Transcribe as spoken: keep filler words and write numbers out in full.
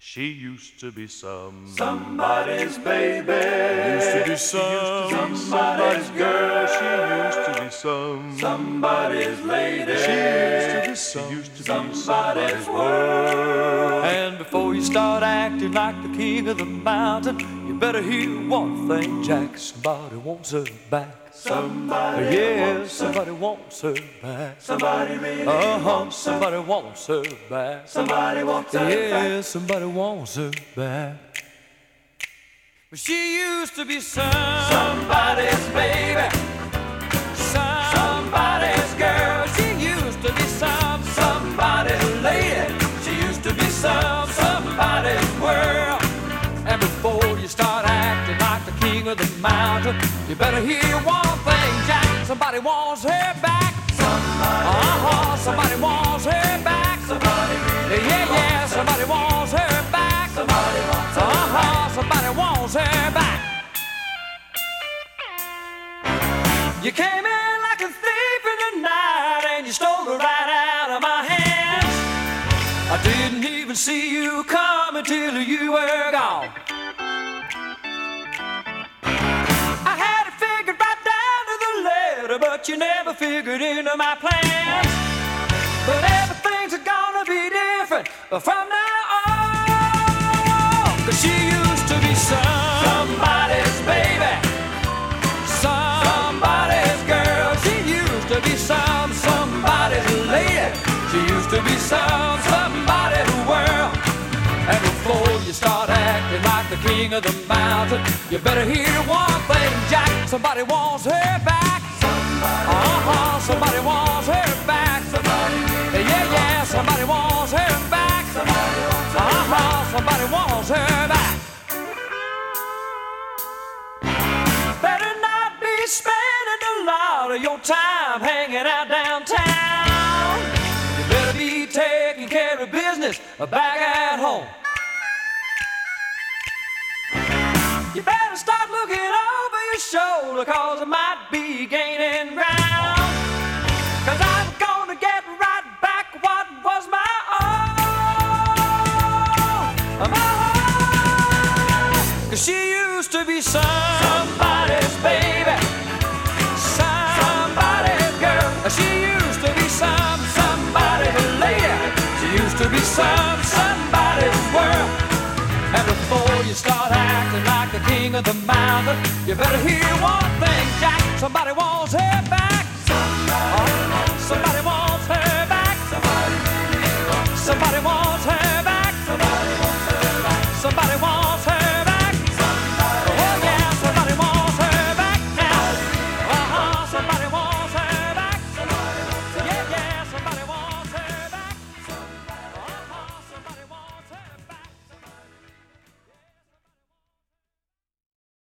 She used to be some somebody's baby. Used to be some somebody's girl. She used to be some somebody's lady. She used to be some used to be somebody's world. And before you start acting like the king of the mountain, you better hear one thing, Jack. Somebody wants her back. Somebody yeah, wants somebody wants her back. Somebody really uh-huh, wants her. somebody wants her back. Somebody wants her yeah, back. Yeah, somebody wants her back. But she used to be some somebody's baby, some somebody's girl. She used to be some somebody's lady. She used to be some somebody's world. And before you start acting like the king of the mountain, you better hear one thing, Jack. Somebody wants her back. Somebody uh-huh, wants somebody her. wants her back. Somebody really yeah, wants yeah, her. somebody wants her back. Somebody wants her uh-huh, back. somebody wants her back. You came in like a thief in the night and you stole her right out of my hands. I didn't even see you come until you were gone. I had it figured right down to the letter, but you never figured into my plans. But everything's gonna be different from now on. 'Cause she used to be some somebody's baby, somebody's girl. She used to be some somebody's lady. She used to be some somebody's world. And before you start acting like the king of the mountain, you better hear one thing, Jack. Somebody wants her back. somebody Uh-huh, somebody wants her back. somebody really Yeah, yeah, somebody wants her back. somebody wants her Uh-huh, back. somebody wants her back. Better not be spending a lot of your time hanging out downtown. You better be taking care of business back at home. You better start looking over your shoulder, 'cause it might be gaining ground. 'Cause I'm gonna get right back what was my own. My own. 'Cause she used to be some somebody's baby, somebody's girl. She used to be some somebody's lady. She used to be some somebody's world. And before you start acting like the king of the mountain, you better hear one thing, Jack. Somebody wants her back. somebody Uh, somebody wants